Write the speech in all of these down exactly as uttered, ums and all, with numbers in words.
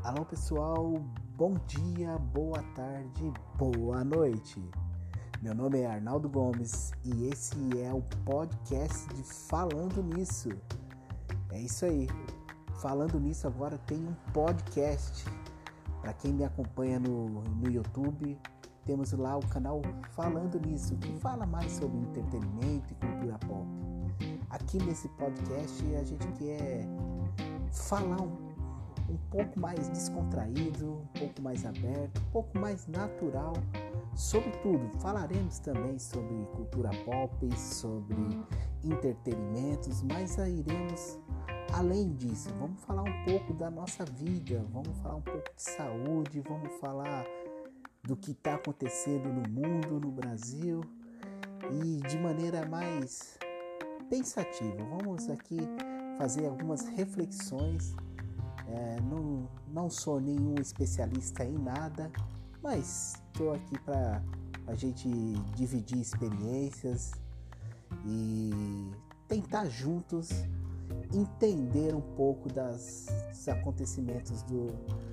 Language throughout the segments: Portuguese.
Alô pessoal, bom dia, boa tarde, boa noite. Meu nome é Arnaldo Gomes e esse é o podcast de Falando Nisso. É isso aí, Falando Nisso agora tem um podcast. Para quem me acompanha no, no YouTube, temos lá o canal Falando Nisso, que fala mais sobre entretenimento e cultura pop. Aqui nesse podcast a gente quer falar um um pouco mais descontraído, um pouco mais aberto, um pouco mais natural sobre tudo. Falaremos também sobre cultura pop, sobre entretenimentos, mas aí iremos além disso. Vamos falar um pouco da nossa vida, vamos falar um pouco de saúde, vamos falar do que está acontecendo no mundo, no Brasil, e de maneira mais pensativa. Vamos aqui fazer algumas reflexões. É, não, não sou nenhum especialista em nada, mas estou aqui para a gente dividir experiências e tentar juntos entender um pouco das, dos acontecimentos do,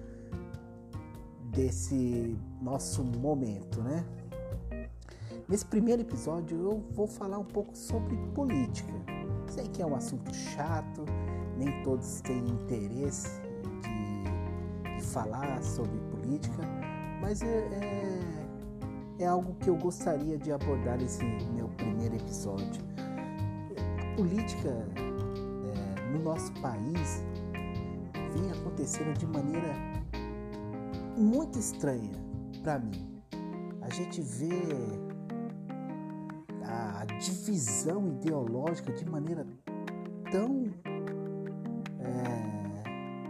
desse nosso momento, né? Nesse primeiro episódio eu vou falar um pouco sobre política. Sei que é um assunto chato, nem todos têm interesse de, de falar sobre política, mas é, é, é algo que eu gostaria de abordar nesse meu primeiro episódio. A política é, no nosso país vem acontecendo de maneira muito estranha para mim. A gente vê a divisão ideológica de maneira tão é,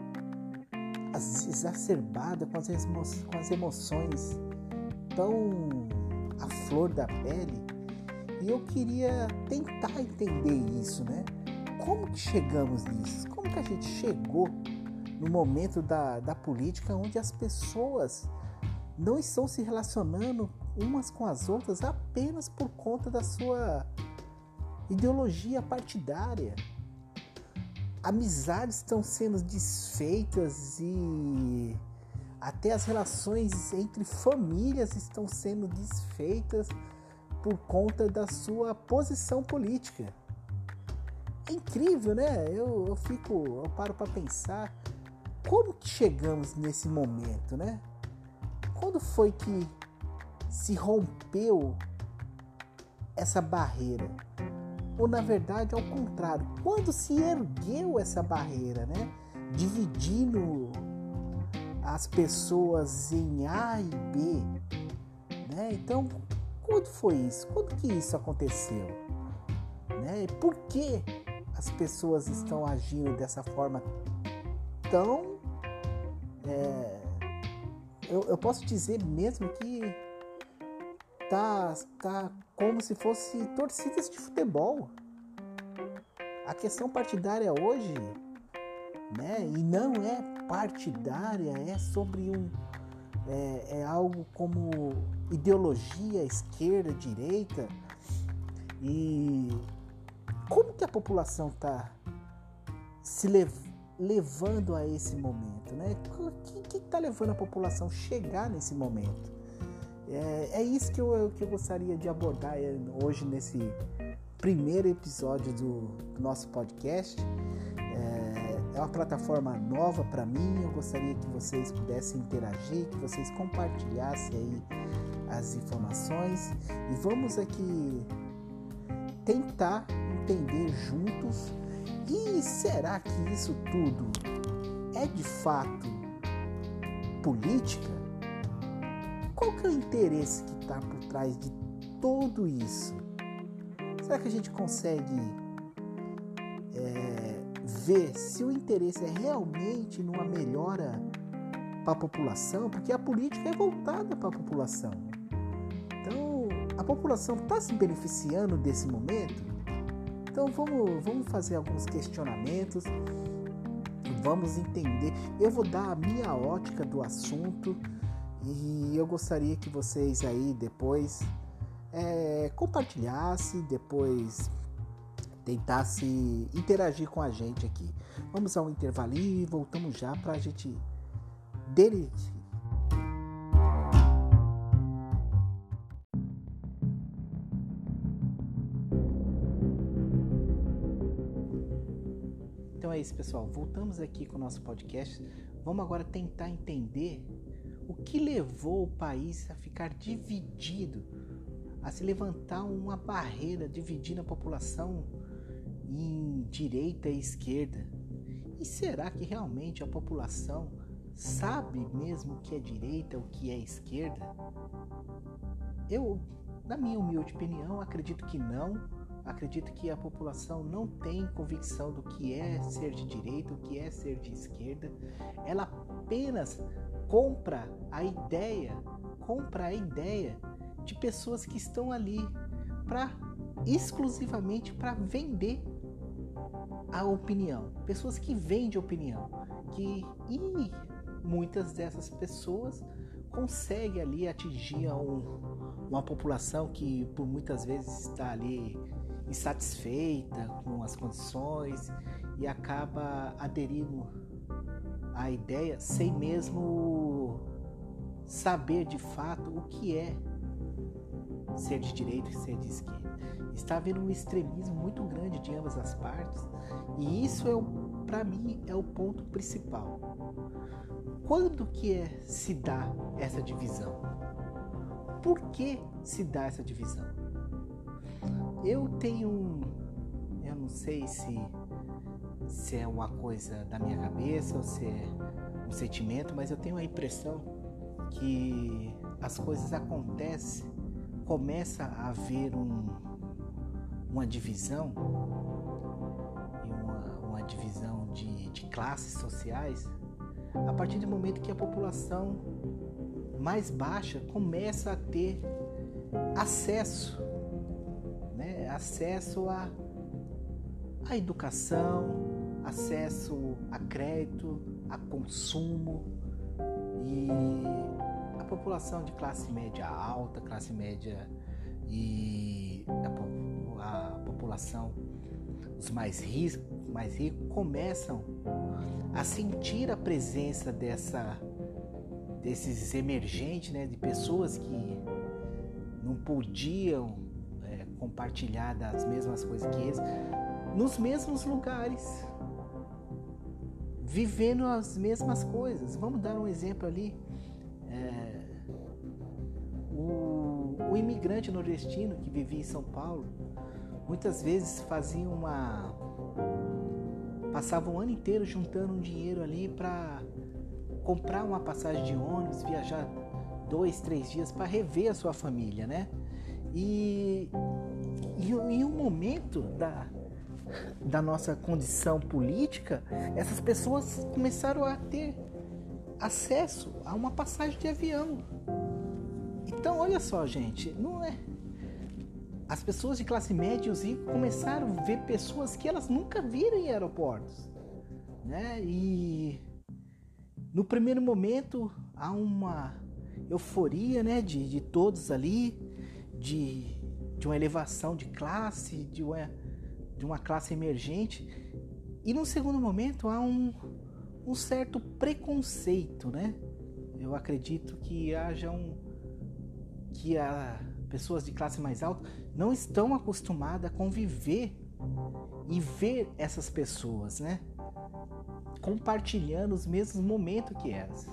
exacerbada, com as, emo- com as emoções tão à flor da pele, e eu queria tentar entender isso, né? Como que chegamos nisso? Como que a gente chegou no momento da, da política onde as pessoas não estão se relacionando umas com as outras apenas por conta da sua ideologia partidária? Amizades estão sendo desfeitas e até as relações entre famílias estão sendo desfeitas por conta da sua posição política. É incrível, né? Eu, eu fico, eu paro para pensar como que chegamos nesse momento, né? Quando foi que se rompeu essa barreira? Ou na verdade ao contrário, quando se ergueu essa barreira, né? Dividindo as pessoas em A e B, né? Então, quando foi isso? Quando que isso aconteceu? Né? Por que as pessoas estão agindo dessa forma tão... É, eu, eu posso dizer mesmo que tá, tá como se fosse torcidas de futebol. A questão partidária hoje, né, e não é partidária, é sobre um é, é algo como ideologia esquerda, direita. E como que a população está se lev- levando a esse momento, né? O que está levando a população a chegar nesse momento? É, é isso que eu, que eu gostaria de abordar hoje nesse primeiro episódio do, do nosso podcast. É, é uma plataforma nova para mim, eu gostaria que vocês pudessem interagir, que vocês compartilhassem aí as informações e vamos aqui tentar entender juntos. E será que isso tudo é de fato política? Qual que é o interesse que está por trás de tudo isso? Será que a gente consegue é, ver se o interesse é realmente numa melhora para a população? Porque a política é voltada para a população. Então, a população está se beneficiando desse momento? Então, vamos, vamos fazer alguns questionamentos, vamos entender. Eu vou dar a minha ótica do assunto. E eu gostaria que vocês aí depois é, compartilhassem, depois tentassem interagir com a gente aqui. Vamos a um intervalinho e voltamos já para a gente dele. Então é isso, pessoal. Voltamos aqui com o nosso podcast. Vamos agora tentar entender o que levou o país a ficar dividido, a se levantar uma barreira dividindo a população em direita e esquerda. E será que realmente a população sabe mesmo o que é direita, o que é esquerda? Eu, na minha humilde opinião, acredito que não. Acredito que a população não tem convicção do que é ser de direita, o que é ser de esquerda. Ela apenas compra a ideia, compra a ideia de pessoas que estão ali para exclusivamente para vender a opinião. Pessoas que vendem opinião. Que, e muitas dessas pessoas conseguem ali atingir um, uma população que por muitas vezes está ali insatisfeita com as condições e acaba aderindo à ideia sem mesmo saber de fato o que é ser de direita e ser de esquerda. Está havendo um extremismo muito grande de ambas as partes e isso é, para mim, é o ponto principal. Quando que é, se dá essa divisão? Por que se dá essa divisão? Eu tenho, eu não sei se, se é uma coisa da minha cabeça ou se é um sentimento, mas eu tenho a impressão que as coisas acontecem, começa a haver um, uma divisão, e uma, uma divisão de, de classes sociais, a partir do momento que a população mais baixa começa a ter acesso acesso à, à educação, acesso a crédito, a consumo, e a população de classe média alta, classe média e a, a população, os mais ricos, mais ricos começam a sentir a presença dessa, desses emergentes, né, de pessoas que não podiam compartilhar das mesmas coisas que eles, nos mesmos lugares, vivendo as mesmas coisas. Vamos dar um exemplo ali. É, o, o imigrante nordestino que vivia em São Paulo, muitas vezes fazia uma... passava o ano inteiro juntando um dinheiro ali para comprar uma passagem de ônibus, viajar dois, três dias para rever a sua família, né? E E em um momento da, da nossa condição política, essas pessoas começaram a ter acesso a uma passagem de avião. Então, olha só, gente, não é... As pessoas de classe média e os ricos começaram a ver pessoas que elas nunca viram em aeroportos, né? E no primeiro momento há uma euforia, né, de, de todos ali, de... de uma elevação de classe, de uma, de uma classe emergente, e no segundo momento há um, um certo preconceito, né? Eu acredito que haja um, que as pessoas de classe mais alta não estão acostumadas a conviver e ver essas pessoas, né, compartilhando os mesmos momentos que elas.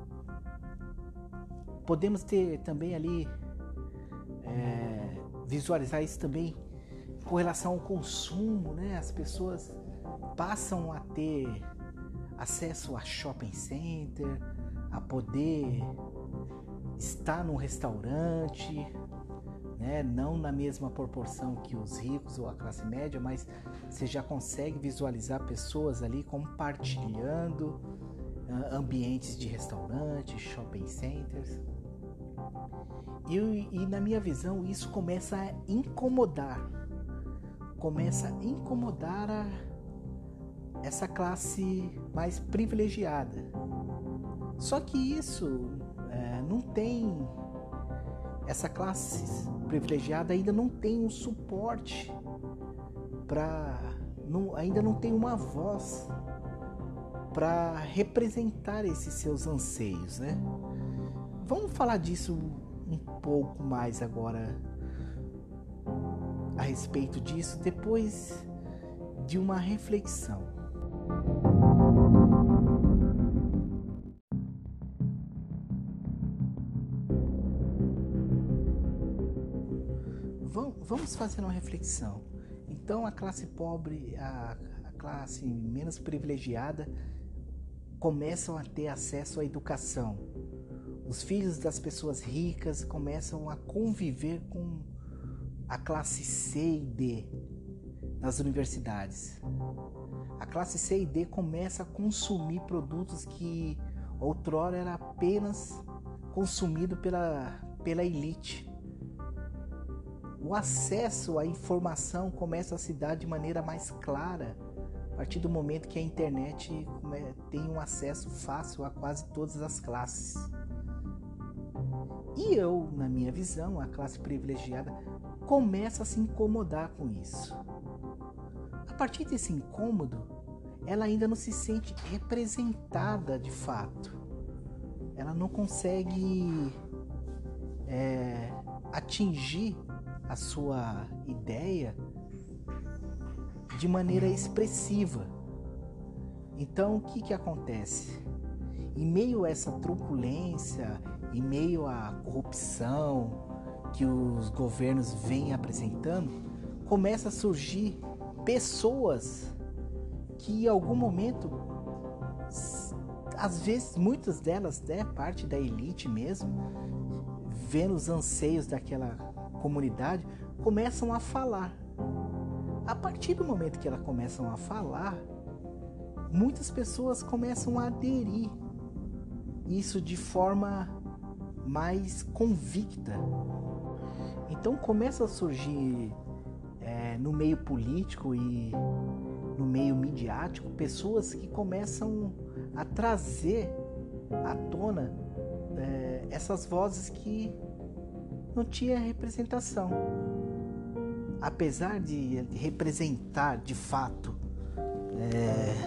Podemos ter também ali é, visualizar isso também com relação ao consumo, né? As pessoas passam a ter acesso a shopping center, a poder estar num restaurante, né? Não na mesma proporção que os ricos ou a classe média, mas você já consegue visualizar pessoas ali compartilhando uh, ambientes de restaurante, shopping centers. E, e na minha visão isso começa a incomodar, começa a incomodar a, essa classe mais privilegiada. Só que isso é, não tem, essa classe privilegiada ainda não tem um suporte para, ainda não tem uma voz para representar esses seus anseios, né? Vamos falar disso um pouco mais agora a respeito disso depois de uma reflexão. Vamos fazer uma reflexão. Então a classe pobre, a, a classe menos privilegiada começam a ter acesso à educação. Os filhos das pessoas ricas começam a conviver com a classe C e D nas universidades. A classe C e D começa a consumir produtos que outrora era apenas consumido pela, pela elite. O acesso à informação começa a se dar de maneira mais clara a partir do momento que a internet tem um acesso fácil a quase todas as classes. E eu, na minha visão, a classe privilegiada começa a se incomodar com isso. A partir desse incômodo, ela ainda não se sente representada de fato. Ela não consegue é, atingir a sua ideia de maneira expressiva. Então, o que que acontece? Em meio a essa truculência, em meio à corrupção que os governos vêm apresentando, começa a surgir pessoas que em algum momento, às vezes muitas delas, né, parte da elite mesmo, vendo os anseios daquela comunidade, começam a falar. A partir do momento que elas começam a falar, muitas pessoas começam a aderir isso de forma mais convicta. Então começa a surgir é, no meio político e no meio midiático pessoas que começam a trazer à tona é, essas vozes que não tinha representação. Apesar de representar de fato é,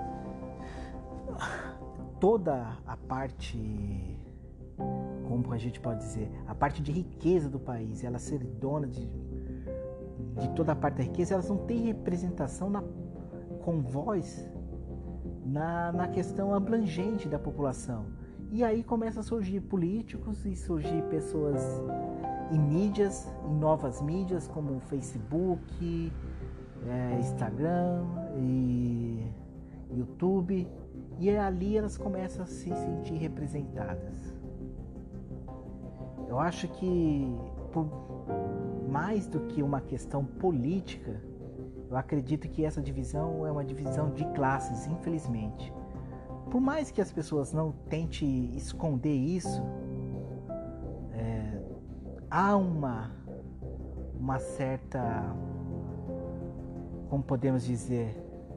toda a parte, como a gente pode dizer, a parte de riqueza do país, ela ser dona de, de toda a parte da riqueza, elas não têm representação na, com voz na, na questão abrangente da população. E aí começa a surgir políticos e surgir pessoas em mídias, em novas mídias como Facebook, é, Instagram e YouTube, e ali elas começam a se sentir representadas. Eu acho que por mais do que uma questão política, eu acredito que essa divisão é uma divisão de classes, infelizmente. Por mais que as pessoas não tentem esconder isso, é, há uma, uma certa, como podemos dizer,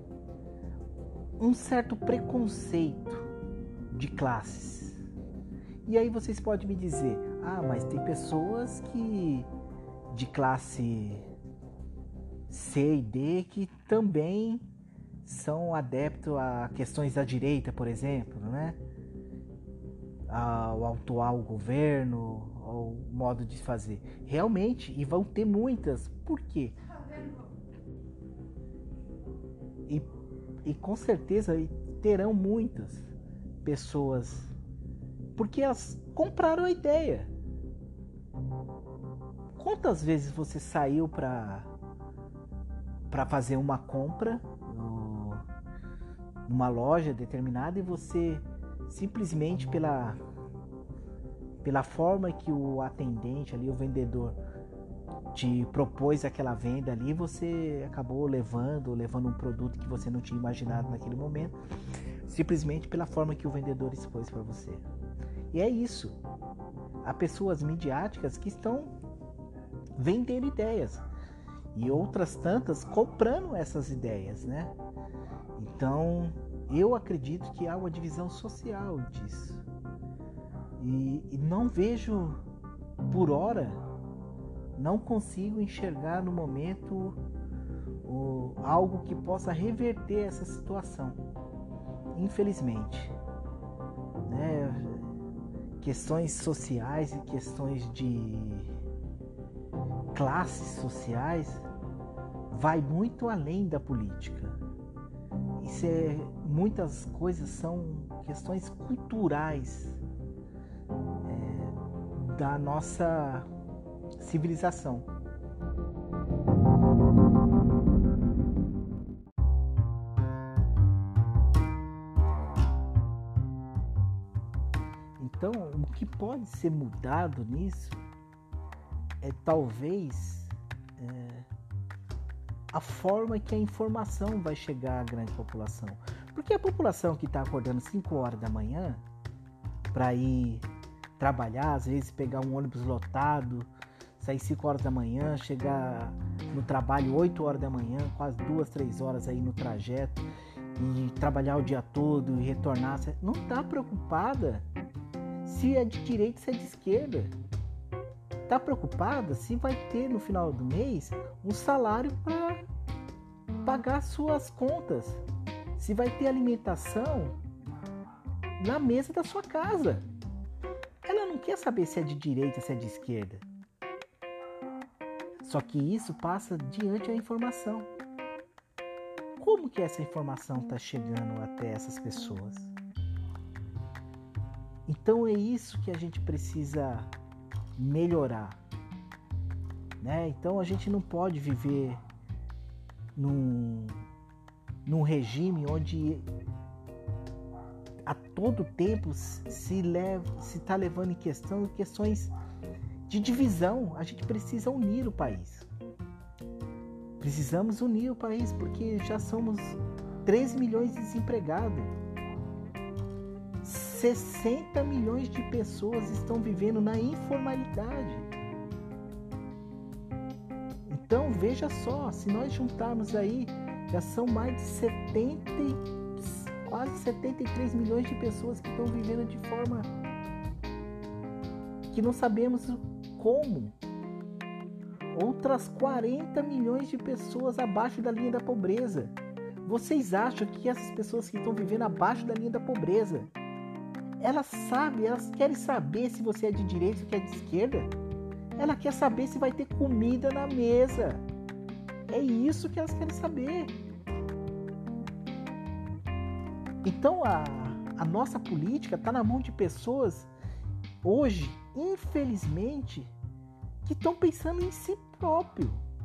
um certo preconceito de classes. E aí vocês podem me dizer, ah, mas tem pessoas que de classe C e D que também são adeptos a questões da direita, por exemplo, né? Ao atual governo, ao modo de fazer. Realmente, e vão ter muitas. Por quê? E, e com certeza terão muitas pessoas, porque elas compraram a ideia. Quantas vezes você saiu para para fazer uma compra no, numa loja determinada e você simplesmente pela pela forma que o atendente ali, o vendedor te propôs aquela venda ali, você acabou levando, levando um produto que você não tinha imaginado naquele momento, simplesmente pela forma que o vendedor expôs para você. E é isso. Há pessoas midiáticas que estão vendendo ideias e outras tantas comprando essas ideias, né? Então, eu acredito que há uma divisão social disso. E, e não vejo, por hora, não consigo enxergar no momento o, algo que possa reverter essa situação. infelizmente, né? Questões sociais e questões de classes sociais vai muito além da política. Isso é, muitas coisas são questões culturais é, da nossa civilização. Então, o que pode ser mudado nisso é talvez é, a forma que a informação vai chegar à grande população. Porque a população que está acordando cinco horas da manhã para ir trabalhar, às vezes pegar um ônibus lotado, sair cinco horas da manhã, chegar no trabalho oito horas da manhã, quase duas, três horas aí no trajeto, e trabalhar o dia todo e retornar, não está preocupada se é de direita ou se é de esquerda. Está preocupada se vai ter no final do mês um salário para pagar suas contas, se vai ter alimentação na mesa da sua casa. Ela não quer saber se é de direita ou se é de esquerda. Só que isso passa diante da informação. Como que essa informação está chegando até essas pessoas? Então é isso que a gente precisa melhorar, né? Então a gente não pode viver num, num regime onde a todo tempo se leva, se está levando em questão questões de divisão. A gente precisa unir o país. Precisamos unir o país porque já somos treze milhões de desempregados. sessenta milhões de pessoas estão vivendo na informalidade. Então veja só, se nós juntarmos aí, já são mais de setenta, quase setenta e três milhões de pessoas que estão vivendo de forma que não sabemos como. Outras quarenta milhões de pessoas abaixo da linha da pobreza. Vocês acham que essas pessoas que estão vivendo abaixo da linha da pobreza, elas sabem, elas querem saber se você é de direita ou que é de esquerda? Ela quer saber se vai ter comida na mesa. É isso que elas querem saber. Então a, a nossa política está na mão de pessoas, hoje, infelizmente, que estão pensando em si próprio.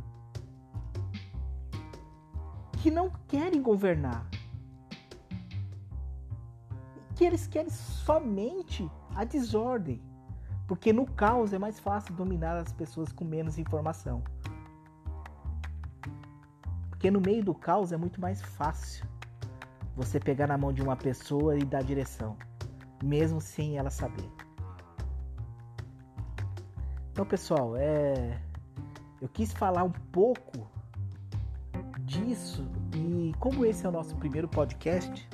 Que não querem governar. Que eles querem somente a desordem, porque no caos é mais fácil dominar as pessoas com menos informação. Porque no meio do caos é muito mais fácil você pegar na mão de uma pessoa e dar direção, mesmo sem ela saber. Então, pessoal, é... eu quis falar um pouco disso, e como esse é o nosso primeiro podcast,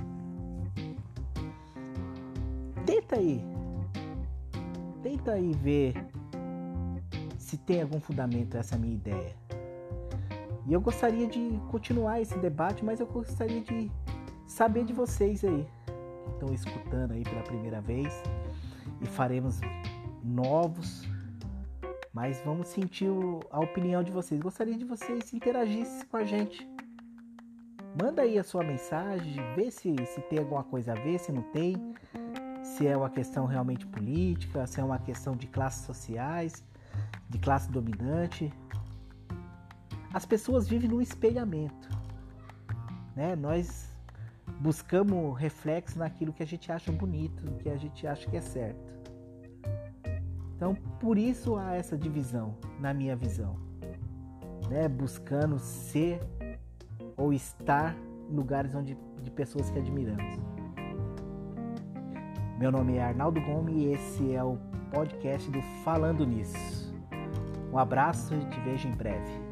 Tenta aí, tenta aí ver se tem algum fundamento essa minha ideia. E eu gostaria de continuar esse debate, mas eu gostaria de saber de vocês aí, que estão escutando aí pela primeira vez, e faremos novos, mas vamos sentir a opinião de vocês. Gostaria de vocês interagissem com a gente. Manda aí a sua mensagem, vê se, se tem alguma coisa a ver, se não tem. Se é uma questão realmente política, se é uma questão de classes sociais, de classe dominante. As pessoas vivem no espelhamento, né? Nós buscamos reflexo naquilo que a gente acha bonito, que a gente acha que é certo. Então, por isso há essa divisão, na minha visão, né? Buscando ser ou estar em lugares onde, de pessoas que admiramos. Meu nome é Arnaldo Gomes e esse é o podcast do Falando Nisso. Um abraço e te vejo em breve.